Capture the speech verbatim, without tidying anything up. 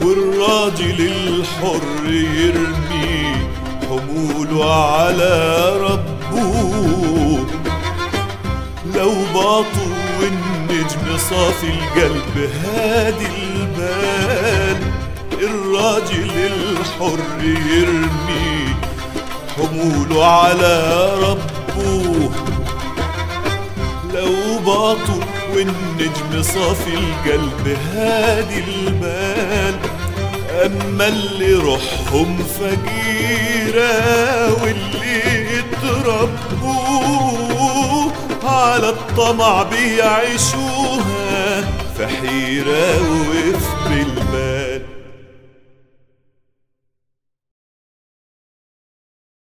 والراجل الحر يرمي حموله على ربه. لو باطوا والنجم صافي القلب هادي البال، الراجل الحر يرمي حموله على ربه. لو باطوا والنجم صافي القلب هادي البال، أما اللي روحهم فقيرة واللي يتربوا على الطمع بيعيشوها في حيرة وفي بالبال.